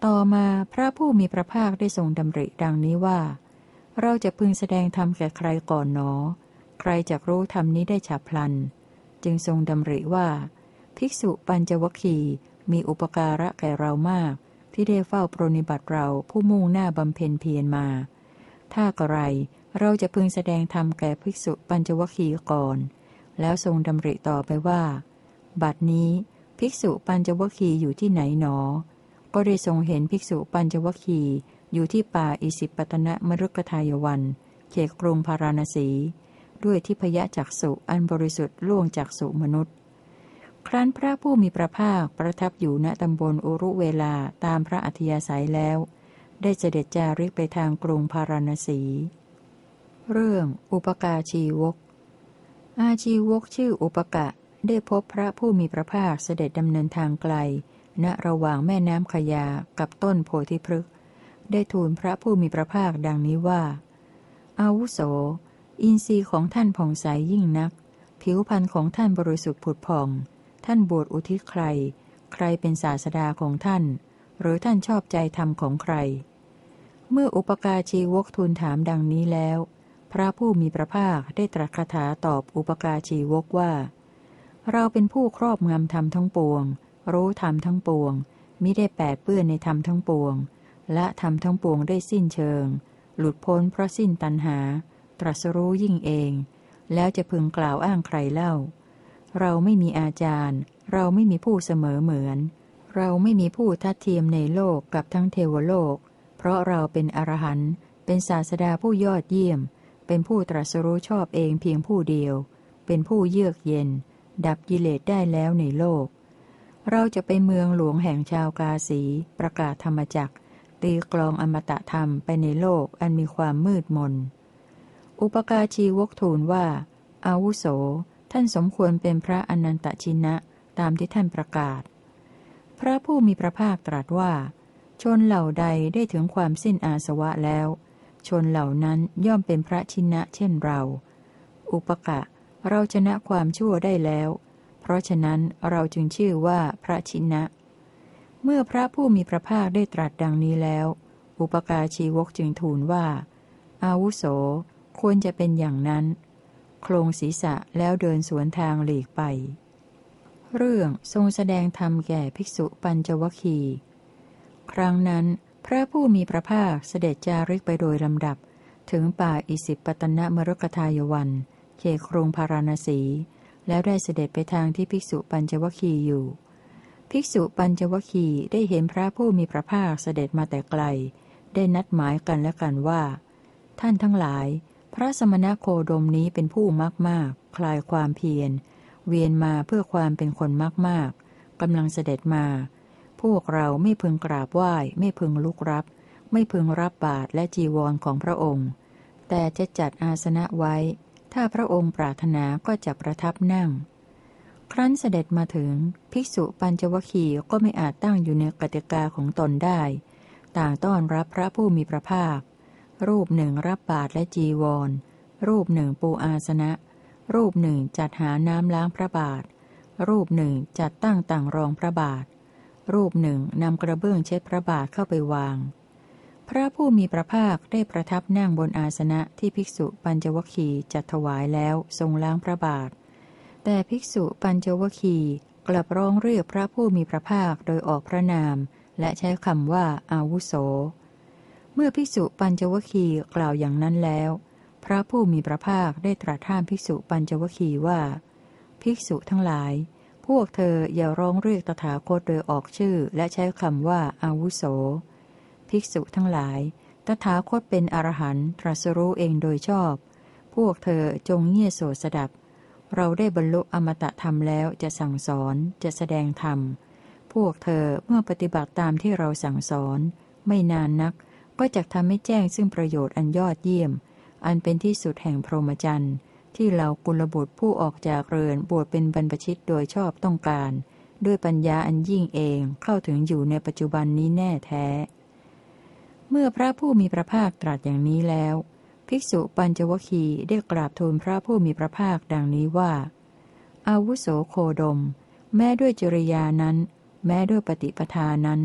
ต่อมาพระผู้มีพระภาคได้ทรงดำริดังนี้ว่าเราจะพึงแสดงธรรมแก่ใครก่อนหนอใครจักรู้ธรรมนี้ได้ฉับพลันจึงทรงดำริว่าภิกษุปัญจวัคคีย์มีอุปการะแก่เรามากที่ได้เฝ้าปรนนิบัติเราผู้มุ่งหน้าบำเพ็ญเพียรมาถ้ากระไรเราจะพึงแสดงธรรมแก่ภิกษุปัญจวัคคีย์ก่อนแล้วทรงดำริต่อไปว่าบัดนี้ภิกษุปัญจวัคคีย์อยู่ที่ไหนหนอก็ได้ทรงเห็นภิกษุปัญจวัคคีย์อยู่ที่ป่าอิสิปตนมฤคทายวันเขตกรุงพาราณสีด้วยทิพยจักษุอันบริสุทธิ์ล่วงจักษุมนุษย์ครั้นพระผู้มีพระภาคประทับอยู่ณตำบลอุรุเวลาตามพระอัธยาศัยแล้วได้เสด็จจาริกไปทางกรุงพาราณสีเรื่องอุปกาชีวกอาชีวกชื่ออุปกะได้พบพระผู้มีพระภาคเสด็จดำเนินทางไกลณระหว่างแม่น้ำขยากับต้นโพธิพฤกษ์ได้ทูลพระผู้มีพระภาคดังนี้ว่าอาวุโสอินทรีย์ของท่านผ่องใสยิ่งนักผิวพรรณของท่านบริสุทธิ์ผุดผ่องท่านบวชอุทิศใครใครเป็นศาสดาของท่านหรือท่านชอบใจธรรมของใครเมื่ออุปกาชีวกทูลถามดังนี้แล้วพระผู้มีพระภาคได้ตรัสคาถาตอบอุปกาชีวกว่าเราเป็นผู้ครอบงำธรรมทั้งปวงรู้ธรรมทั้งปวงมิได้แปดเปื้อนในธรรมทั้งปวงและธรรมทั้งปวงได้สิ้นเชิงหลุดพ้นเพราะสิ้นตัณหาตรัสรู้ยิ่งเองแล้วจะพึงกล่าวอ้างใครเล่าเราไม่มีอาจารย์เราไม่มีผู้เสมอเหมือนเราไม่มีผู้ทัดเทียมในโลกกับทั้งเทวโลกเพราะเราเป็นอรหันต์เป็นศาสดาผู้ยอดเยี่ยมเป็นผู้ตรัสรู้ชอบเองเพียงผู้เดียวเป็นผู้เยือกเย็นดับกิเลสได้แล้วในโลกเราจะไปเมืองหลวงแห่งชาวกาสีประกาศธรรมจักรตีกลองอมตะธรรมไปในโลกอันมีความมืดมนอุปกาชีวกทูลว่าอาวุโสท่านสมควรเป็นพระอนันตชินะตามที่ท่านประกาศพระผู้มีพระภาคตรัสว่าชนเหล่าใดได้ถึงความสิ้นอาสวะแล้วชนเหล่านั้นย่อมเป็นพระชินะเช่นเราอุปกะเราชนะความชั่วได้แล้วเพราะฉะนั้นเราจึงชื่อว่าพระชินะเมื่อพระผู้มีพระภาคได้ตรัสดังนี้แล้วอุปกาชีวกจึงทูลว่าอาวุโสควรจะเป็นอย่างนั้นโครงศีรษะแล้วเดินสวนทางหลีกไปเรื่องทรงแสดงธรรมแก่ภิกษุปัญจวัคคีย์ครั้งนั้นพระผู้มีพระภาคเสด็จจาริกไปโดยลำดับถึงป่าอิสิปตนมฤคทายวันเขตกรุงพาราณสีแล้วได้เสด็จไปทางที่ภิกษุปัญจวัคคีย์อยู่ภิกษุปัญจวัคคีย์ได้เห็นพระผู้มีพระภาคเสด็จมาแต่ไกลได้นัดหมายกันและกันว่าท่านทั้งหลายพระสมณโคดมนี้เป็นผู้มากคลายความเพียรเวียนมาเพื่อความเป็นคนมากกำลังเสด็จมาพวกเราไม่พึงกราบไหว้ไม่พึงลุกรับไม่พึงรับบาตรและจีวรของพระองค์แต่จะจัดอาสนะไว้ถ้าพระองค์ปรารถนาก็จะประทับนั่งครั้นเสด็จมาถึงภิกษุปัญจวัคคีย์ก็ไม่อาจตั้งอยู่ในกติกาของตนได้ต่างต้อนรับพระผู้มีพระภาครูปหนึ่งรับบาตรและจีวรรูปหนึ่งปูอาสนะรูปหนึ่งจัดหาน้ำล้างพระบาทรูปหนึ่งจัดตั้งต่างรองพระบาทรูปหนึ่งนำกระเบื้องเช็ดพระบาทเข้าไปวางพระผู้มีพระภาคได้ประทับนั่งบนอาสนะที่ภิกษุปัญจวัคคีย์จัดถวายแล้วทรงล้างพระบาทแต่ภิกษุปัญจวัคคีย์กลับร้องเรียกพระผู้มีพระภาคโดยออกพระนามและใช้คำว่าอาวุโสเมื่อภิกษุปัญจวัคคีย์กล่าวอย่างนั้นแล้วพระผู้มีพระภาคได้ตรัสห้ามภิกษุปัญจวัคคีย์ว่าภิกษุทั้งหลายพวกเธออย่าร้องเรียกตถาคตโดยออกชื่อและใช้คำว่าอาวุโสภิกษุทั้งหลายตถาคตเป็นอรหันต์ตรัสรู้เองโดยชอบพวกเธอจงเงี่ยโสดสดับเราได้บรรลุอมตะธรรมแล้วจะสั่งสอนจะแสดงธรรมพวกเธอเมื่อปฏิบัติตามที่เราสั่งสอนไม่นานนักก็จะทำให้แจ้งซึ่งประโยชน์อันยอดเยี่ยมอันเป็นที่สุดแห่งพรหมจรรย์ที่เรากุลบุตรผู้ออกจากเรือนบวชเป็นบรรพชิตโดยชอบต้องการด้วยปัญญาอันยิ่งเองเข้าถึงอยู่ในปัจจุบันนี้แน่แท้เมื่อพระผู้มีพระภาคตรัสอย่างนี้แล้วภิกษุปัญจวัคคีย์ได้กราบทูลพระผู้มีพระภาคดังนี้ว่าอาวุโสโคดมแม้ด้วยจริยานั้นแม้ด้วยปฏิปทานั้น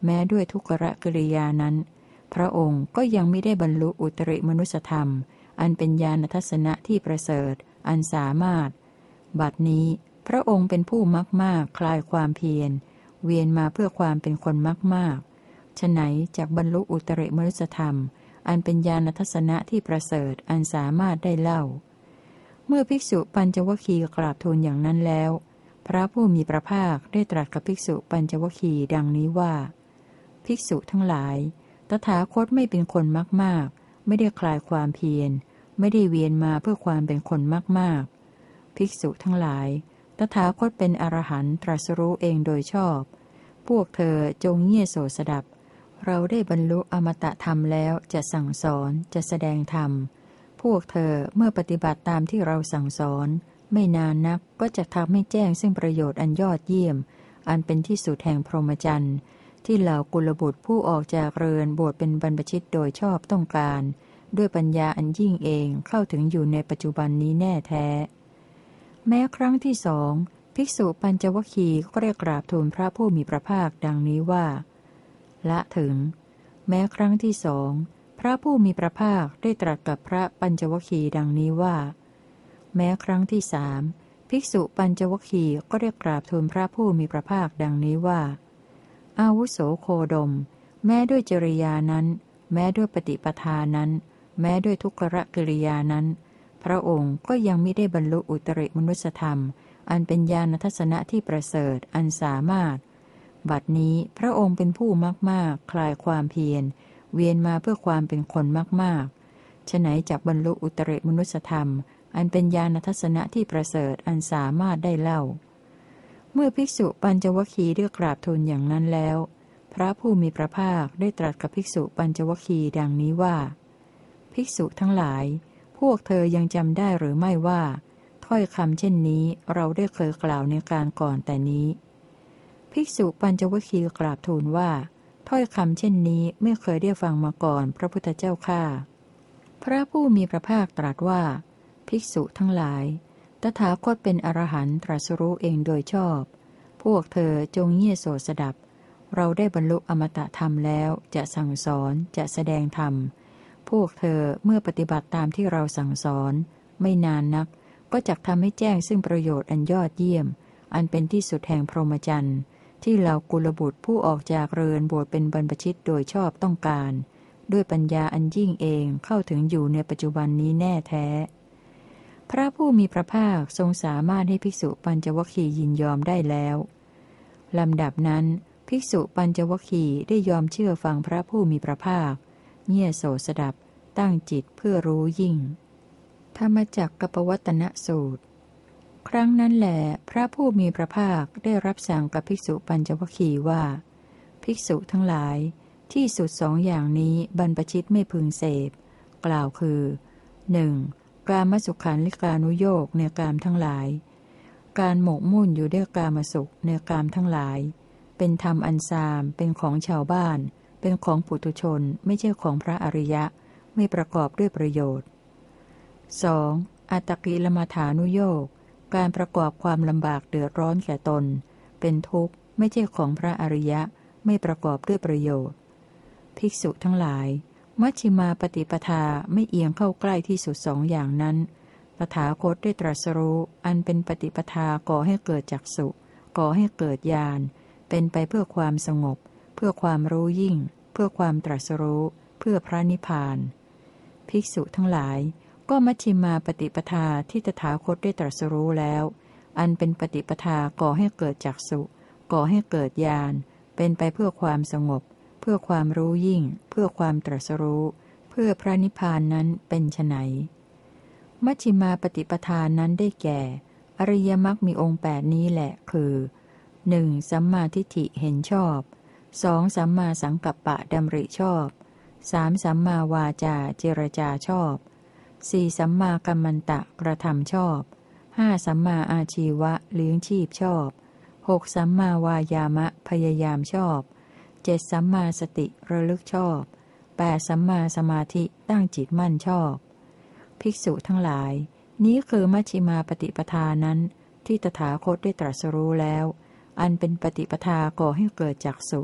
แม้ด้วยทุกขกิริยานั้นพระองค์ก็ยังไม่ได้บรรลุอุตริมนุสธรรมอันเป็นญาณทัศนะที่ประเสริฐอันสามารถบัดนี้พระองค์เป็นผู้มากคลายความเพียรเวียนมาเพื่อความเป็นคนมากฉะไหนจากบรรลุอุตริมนุสธรรมอันเป็นญาณทัศนะที่ประเสริฐอันสามารถได้เล่าเมื่อภิกษุปัญจวัคคีย์กราบทูลอย่างนั้นแล้วพระผู้มีพระภาคได้ตรัสกับภิกษุปัญจวัคคีย์ดังนี้ว่าภิกษุทั้งหลายตถาคตไม่เป็นคนมากไม่ได้คลายความเพียรไม่ได้เวียนมาเพื่อความเป็นคนมากภิกษุทั้งหลายตถาคตเป็นอรหันต์ตรัสรู้เองโดยชอบพวกเธอจงเงี่ยโสสดับเราได้บรรลุอมตะธรรมแล้วจะสั่งสอนจะแสดงธรรมพวกเธอเมื่อปฏิบัติตามที่เราสั่งสอนไม่นานนักก็จะทำให้แจ้งซึ่งประโยชน์อันยอดเยี่ยมอันเป็นที่สุดแห่งพรหมจรรย์ที่เหล่ากุลบุตรผู้ออกจากเรือนบวชเป็นบรรพชิตโดยชอบต้องการด้วยปัญญาอันยิ่งเองเข้าถึงอยู่ในปัจจุบันนี้แน่แท้แม้ครั้งที่สองภิกษุปัญจวัคคีย์ก็ได้กราบทูลพระผู้มีพระภาคดังนี้ว่าละถึงแม้ครั้งที่สองพระผู้มีพระภาคได้ตรัสกับพระปัญจวัคคีย์ดังนี้ว่าแม้ครั้งที่สามภิกษุปัญจวัคคีย์ก็ได้กราบทูลพระผู้มีพระภาคดังนี้ว่าอาวุโสโคดมแม้ด้วยจริยานั้นแม้ด้วยปฏิปทานั้นแม้ด้วยทุกขกิริยานั้นพระองค์ก็ยังไม่ได้บรรลุอุตริมนุสธรรมอันเป็นญาณทัศนะที่ประเสริฐอันสามารถบัดนี้พระองค์เป็นผู้มากคลายความเพียรเวียนมาเพื่อความเป็นคนมากฉะไหนจักบรรลุอุตริมนุสธรรมอันเป็นญาณทัศนะที่ประเสริฐอันสามารถได้เล่าเมื่อภิกษุปัญจวัคคีย์ได้กราบทูลอย่างนั้นแล้วพระผู้มีพระภาคได้ตรัสกับภิกษุปัญจวัคคีย์ดังนี้ว่าภิกษุทั้งหลายพวกเธอยังจำได้หรือไม่ว่าถ้อยคำเช่นนี้เราได้เคยกล่าวในการก่อนแต่นี้ภิกษุปัญจวัคคีย์กราบทูลว่าถ้อยคำเช่นนี้ไม่เคยได้ฟังมาก่อนพระพุทธเจ้าข้าพระผู้มีพระภาคตรัสว่าภิกษุทั้งหลายตถาคตเป็นอรหันต์ตรัสรู้เองโดยชอบพวกเธอจงเงี่ยโสสดับเราได้บรรลุอมตะธรรมแล้วจะสั่งสอนจะแสดงธรรมพวกเธอเมื่อปฏิบัติตามที่เราสั่งสอนไม่นานนักก็จักทำให้แจ้งซึ่งประโยชน์อันยอดเยี่ยมอันเป็นที่สุดแห่งพรหมจรรย์ที่เหล่ากุลบุตรผู้ออกจากเรือนบวชเป็นบรรพชิตโดยชอบต้องการด้วยปัญญาอันยิ่งเองเข้าถึงอยู่ในปัจจุบันนี้แน่แท้พระผู้มีพระภาคทรงสามารถให้ภิกษุปัญจวัคคีย์ยินยอมได้แล้วลำดับนั้นภิกษุปัญจวัคคีย์ได้ยอมเชื่อฟังพระผู้มีพระภาคเงี่ยโสสดับตั้งจิตเพื่อรู้ยิ่งธรรมจักรกัปวัตตนสูตรครั้งนั้นแหลพระผู้มีพระภาคได้รับสั่งกับภิกษุปัญจวัคคีย์ว่าภิกษุทั้งหลายที่สุดสองอย่างนี้บรรพชิตไม่พึงเสพกล่าวคือ 1. กามสุขันลิกานุโยคในกามทั้งหลายการหมกมุ่นอยู่ด้วยกามสุขในกามทั้งหลายเป็นธรรมอันซามเป็นของชาวบ้านเป็นของปุถุชนไม่ใช่ของพระอริยะไม่ประกอบด้วยประโยชน์ 2. อัตตกิลมัฏฐานุโยคการประกอบความลำบากเดือดร้อนแก่ตนเป็นทุกข์ไม่ใช่ของพระอริยะไม่ประกอบด้วยประโยชน์ภิกษุทั้งหลายมัชฌิมาปฏิปทาไม่เอียงเข้าใกล้ที่สุดสองอย่างนั้นตถาคตได้ตรัสรู้อันเป็นปฏิปทาก่อให้เกิดจักษุก่อให้เกิดญาณเป็นไปเพื่อความสงบเพื่อความรู้ยิ่งเพื่อความตรัสรู้เพื่อพระนิพพานภิกษุทั้งหลายก็มัชฌิมาปฏิปทาที่ตถาคตได้ตรัสรู้แล้วอันเป็นปฏิปทาก่อให้เกิดจักษุก่อให้เกิดญาณเป็นไปเพื่อความสงบเพื่อความรู้ยิ่งเพื่อความตรัสรู้เพื่อพระนิพพานนั้นเป็นไฉนมัชฌิมาปฏิปทานั้นได้แก่อริยมรรคมีองค์8นี้แหละคือ 1. สัมมาทิฏฐิเห็นชอบ 2. สัมมาสังกัปปะดำริชอบ 3. สัมมาวาจาเจรจาชอบ 4. สัมมากัมมันตะกระทำชอบ 5. สัมมาอาชีวะเลี้ยงชีพชอบ 6. สัมมาวายามะพยายามชอบ 7. สัมมาสติระลึกชอบ 8. สัมมาสมาธิตั้งจิตมั่นชอบภิกษุทั้งหลายนี้คือมัชฌิมาปฏิปทานั้นที่ตถาคตได้ตรัสรู้แล้วอันเป็นปฏิปทาก่อให้เกิดจักษุ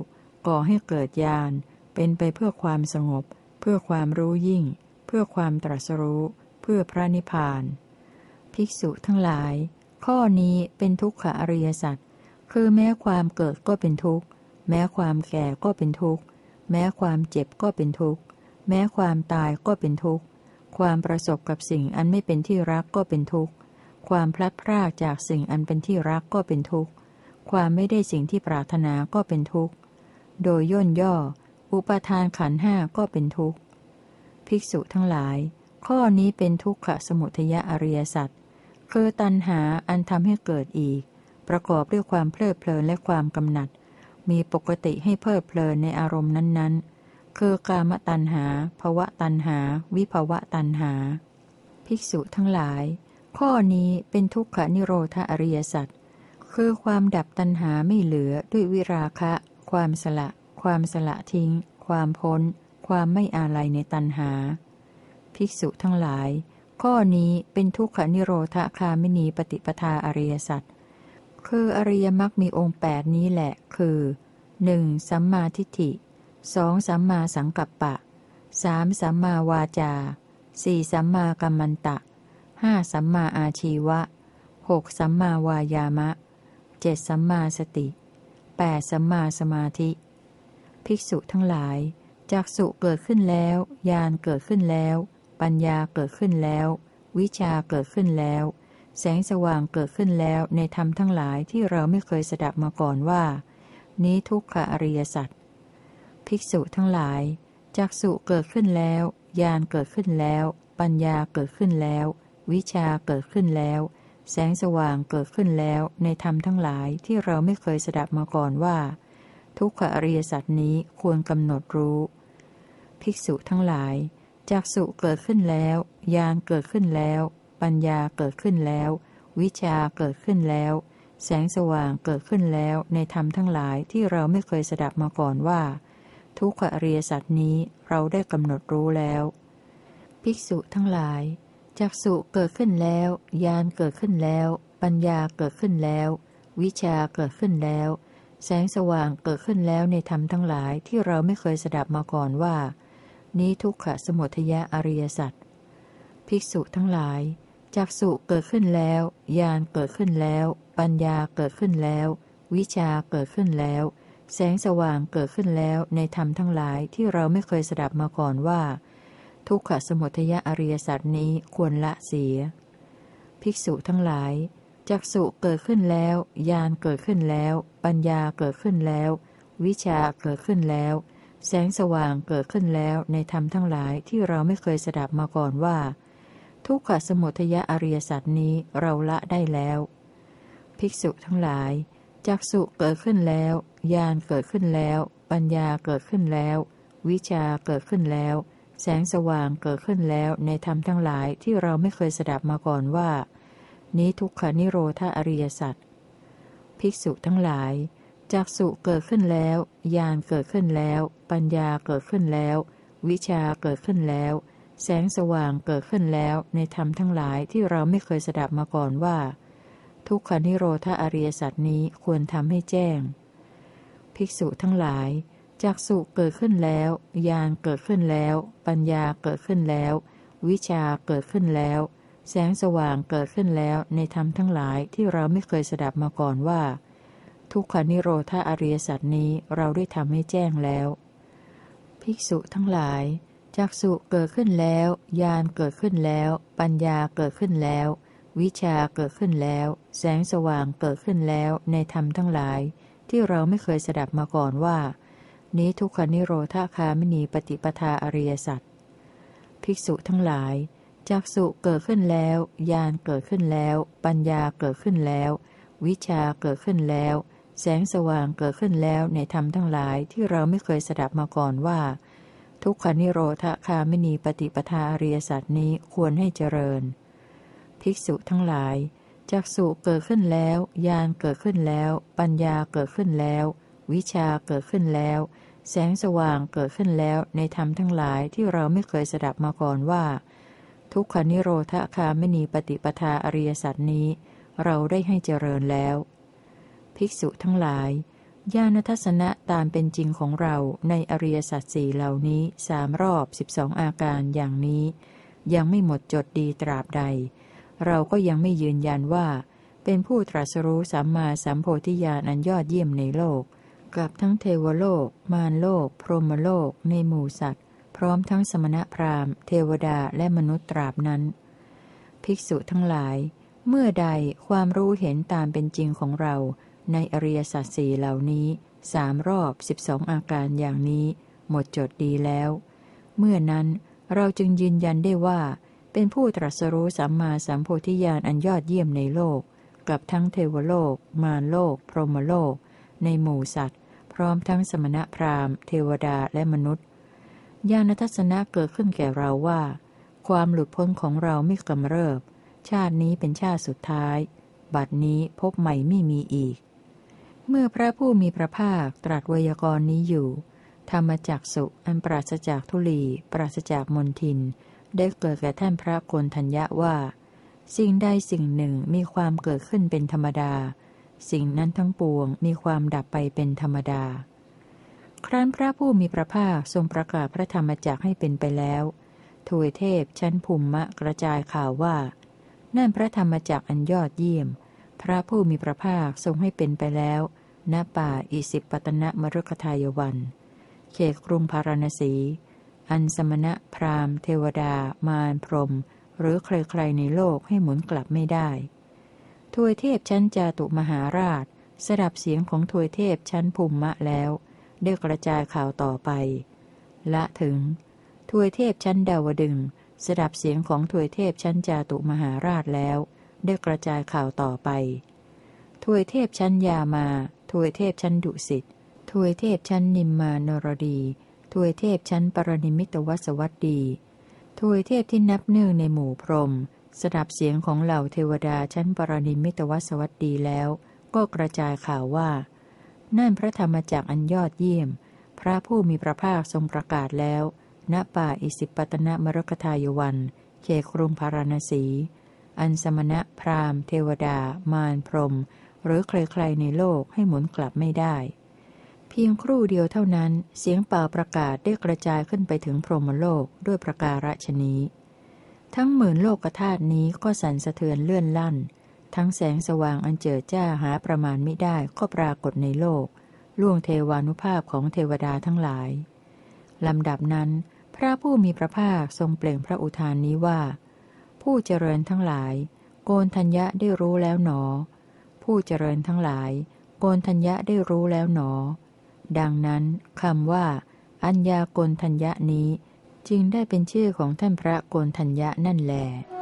ก่อให้เกิดญาณเป็นไปเพื่อความสงบเพื่อความรู้ยิ่งเพื่อความตรัสรู้เพื่อพระนิพพานภิกษุทั้งหลายข้อนี้เป็นทุกขอริยสัจคือแม้ความเกิดก็เป็นทุกข์แม้ความแก่ก็เป็นทุกข์แม้ความเจ็บก็เป็นทุกข์แม้ความตายก็เป็นทุกข์ความประสบกับสิ่งอันไม่เป็นที่รักก็เป็นทุกข์ความพลัดพรากจากสิ่งอันเป็นที่รักก็เป็นทุกข์ความไม่ได้สิ่งที่ปรารถนาก็เป็นทุกข์โดยย่นย่ออุปาทานขันธ์ห้าก็เป็นทุกข์ภิกษุทั้งหลายข้อนี้เป็นทุกขสมุทัยอริยสัจคือตัณหาอันทำให้เกิดอีกประกอบด้วยความเพลิดเพลินและความกำหนัดมีปกติให้เพลิดเพลินในอารมณ์นั้นๆคือกามตัณหาภวตัณหาวิภวตัณหาภิกษุทั้งหลายข้อนี้เป็นทุกขนิโรธอริยสัจคือความดับตัณหาไม่เหลือด้วยวิราคะความสละทิ้งความพ้นความไม่อาลัยในตัณหาภิกษุทั้งหลายข้อนี้เป็นทุกขนิโรธคามินีปฏิปทาอริยสัจคืออริยมรรคมีองค์8นี้แหละคือ 1. สัมมาทิฏฐิ 2. สัมมาสังกัปปะ 3. สัมมาวาจา 4. สัมมากัมมันตะ 5. สัมมาอาชีวะ 6. สัมมาวายามะ 7. สัมมาสติ 8. สัมมาสมาธิภิกษุทั้งหลายจักษุเกิดขึ้นแล้วญาณเกิดขึ้นแล้วปัญญาเกิดขึ้นแล้ววิชาเกิดขึ้นแล้วแสงสว่างเกิดขึ้นแล้วในธรรมทั้งหลายที่เราไม่เคยสดับมาก่อนว่านี้ทุกขอริยสัจภิกษุทั้งหลายจักษุเกิดขึ้นแล้วญาณเกิดขึ้นแล้วปัญญาเกิดขึ้นแล้ววิชาเกิดขึ้นแล้วแสงสว่างเกิดขึ้นแล้วในธรรมทั้งหลายที่เราไม่เคยสดับมาก่อนว่าทุกขอริยสัจนี้ควรกำหนดรู้ภิกษุทั้งหลายจักษุเกิดขึ้นแล้วญาณเกิดขึ้นแล้วปัญญาเกิดขึ้นแล้ววิชาเกิดขึ้นแล้วแสงสว่างเกิดขึ้นแล้วในธรรมทั้งหลายที่เราไม่เคยสดับมาก่อนว่าทุกขอริยสัจนี้เราได้กำหนดรู้แล้วภิกษุทั้งหลายจักษุเกิดขึ้นแล้วญาณเกิดขึ้นแล้วปัญญาเกิดขึ้นแล้ววิชาเกิดขึ้นแล้วแสงสว่างเกิดขึ้นแล้วในธรรมทั้งหลายที่เราไม่เคยสดับมาก่อนว่านี้ทุกขสมุทัยอริยสัจภิกษุทั้งหลายจักษุเกิดขึ้นแล้วญาณเกิดขึ้นแล้วปัญญาเกิดขึ้นแล้ววิชาเกิดขึ้นแล้วแสงสว่างเกิดขึ้นแล้วในธรรมทั้งหลายที่เราไม่เคยสดับมาก่อนว่าทุกขสมุทัยอริยสัจนี้ควรละเสียภิกษุทั้งหลายจักษุเกิดขึ้นแล้วญาณเกิดขึ้นแล้วปัญญาเกิดขึ้นแล้ววิชาเกิดขึ้นแล้วแสงสว่างเกิดขึ้นแล้วในธรรมทั้งหลายที่เราไม่เคยสดับมาก่อนว่าทุกขสมุทัยอริยสัจนี้เราละได้แล้วภิกษุทั้งหลายจักษุเกิดขึ้นแล้วญาณเกิดขึ้นแล้วปัญญาเกิดขึ้นแล้ววิชาเกิดขึ้นแล้วแสงสว่างเกิดขึ้นแล้วในธรรมทั้งหลายที่เราไม่เคยสดับมาก่อนว่านี้ทุกขนิโรธอริยสัจภิกษุทั้งหลายจักษุเกิดขึ้นแล้วญาณเกิดขึ้นแล้วปัญญาเกิดขึ้นแล้ววิชาเกิดขึ้นแล้วแสงสว่างเกิดขึ้นแล้วในธรรมทั้งหลายที่เราไม่เคยสดับมาก่อนว่าทุกขนิโรธอริยสัจนี้ควรทำให้แจ้งภิกษุทั้งหลายจักษุเกิดขึ้นแล้วญาณเกิดขึ้นแล้วปัญญาเกิดขึ้นแล้ววิชาเกิดขึ้นแล้วแสงสว่างเกิดขึ้นแล้วในธรรมทั้งหลายที่เราไม่เคยสดับมาก่อนว่าทุกขนิโรธอริยสัจนี้เราได้ทำให้แจ้งแล้วภิกษุทั้งหลายจักษุเกิดขึ้นแล้วญาณเกิดขึ้นแล้วปัญญาเกิดขึ้นแล้ววิชาเกิดขึ้นแล้วแสงสว่างเกิดขึ้นแล้วในธรรมทั้งหลายที่เราไม่เคยสดับมาก่อนว่านี้ทุกขนิโรธคามินีปฏิปทาอริยสัจภิกษุทั้งหลายจักษุเกิดขึ้นแล้วญาณเกิดขึ้นแล้วปัญญาเกิดขึ้นแล้ววิชาเกิดขึ้นแล้วแสงสว่างเกิดขึ้นแล้วในธรรมทั้งหลายที่เราไม่เคยสดับมาก่อนว่าทุกขนิโรธคามินีปฏิปทาอริยสัจนี้ควรให้เจริญภิกษุทั้งหลายจักษุเกิดขึ้นแล้วญาณเกิดขึ้นแล้วปัญญาเกิดขึ้นแล้ววิชาเกิดขึ้นแล้วแสงสว่างเกิดขึ้นแล้วในธรรมทั้งหลายที่เราไม่เคยสดับมาก่อนว่าทุกขนิโรธคามินีปฏิปทาอริยสัจนี้เราได้ให้เจริญแล้วภิกษุทั้งหลายญาณทัศนะตามเป็นจริงของเราในอริยสัจสี่เหล่านี้3 รอบ 12 อาการอย่างนี้ยังไม่หมดจดดีตราบใดเราก็ยังไม่ยืนยันว่าเป็นผู้ตรัสรู้สัมมาสัมโพธิญาณอันยอดเยี่ยมในโลกกับทั้งเทวโลกมารโลกพรหมโลกในหมู่สัตว์พร้อมทั้งสมณพราหมณ์เทวดาและมนุษย์ตราบนั้นภิกษุทั้งหลายเมื่อใดความรู้เห็นตามเป็นจริงของเราในอริยสัจสี่เหล่านี้3 รอบ 12 อาการอย่างนี้หมดจดดีแล้วเมื่อนั้นเราจึงยืนยันได้ว่าเป็นผู้ตรัสรู้สัมมาสัมโพธิญาณอันยอดเยี่ยมในโลกกับทั้งเทวโลกมารโลกพรหมโลกในหมู่สัตว์พร้อมทั้งสมณพราหมณ์เทวดาและมนุษย์ญาณทัศนะเกิดขึ้นแก่เราว่าความหลุดพ้นของเราไม่กำเริบชาตินี้เป็นชาติสุดท้ายบัดนี้พบใหม่ไม่มีอีกเมื่อพระผู้มีพระภาคตรัสไวยากรณ์นี้อยู่ธรรมจักสุอันปราศจากทุลีปราศจากมลทินได้เกิดแก่ท่านพระโกณฑัญญะว่าสิ่งใดสิ่งหนึ่งมีความเกิดขึ้นเป็นธรรมดาสิ่งนั้นทั้งปวงมีความดับไปเป็นธรรมดาครั้นพระผู้มีพระภาคทรงประกาศพระธรรมจักให้เป็นไปแล้วทวยเทพชั้นภูมิมะกระจายข่าวว่านั่นพระธรรมจักอันยอดเยี่ยมพระผู้มีพระภาคทรงให้เป็นไปแล้วณป่าอิสิปตนมฤคทายวันเขตกรุงพาราณสีอันสมณะพราหมณ์เทวดามารพรหมหรือใครๆในโลกให้หมุนกลับไม่ได้ทวยเทพชั้นจาตุมหาราชสดับเสียงของทวยเทพชั้นภูมิมะแล้วได้กระจายข่าวต่อไปละถึงทวยเทพชั้นดาวดึงส์สดับเสียงของทวยเทพชั้นจาตุมหาราชแล้วได้กระจายข่าวต่อไปทวยเทพชั้นยามาทวยเทพชั้นดุสิตทวยเทพชั้นนิมมานรดีทวยเทพชั้นปรนิมิตวสวัสดีทวยเทพที่นับเนื่องในหมู่พรหมสดับเสียงของเหล่าเทวดาชั้นปรนิมิตวสวัสดีแล้วก็กระจายข่าวว่านั่นพระธรรมจักรอันยอดเยี่ยมพระผู้มีพระภาคทรงประกาศแล้วณป่าอิสิปตนมฤคทายวันเขตกรุงพาราณสีอันสมณะพราหมณ์เทวดามารพรหมหรือใครๆในโลกให้หมุนกลับไม่ได้เพียงครู่เดียวเท่านั้นเสียงเป่าประกาศได้กระจายขึ้นไปถึงพรหมโลกด้วยประการฉนี้ทั้ง10,000 โลกธาตุนี้ก็สั่นสะเทือนเลื่อนลั่นทั้งแสงสว่างอันเจิดจ้าหาประมาณมิได้ก็ปรากฏในโลกล่วงเทวานุภาพของเทวดาทั้งหลายลำดับนั้นพระผู้มีพระภาคทรงเปล่งพระอุทานนี้ว่าผู้เจริญทั้งหลายโกณฑัญญะได้รู้แล้วหนอผู้เจริญทั้งหลายโกณฑัญญะได้รู้แล้วหนอดังนั้นคำว่าอัญญาโกณฑัญญะนี้จึงได้เป็นชื่อของท่านพระโกณฑัญญะนั่นแล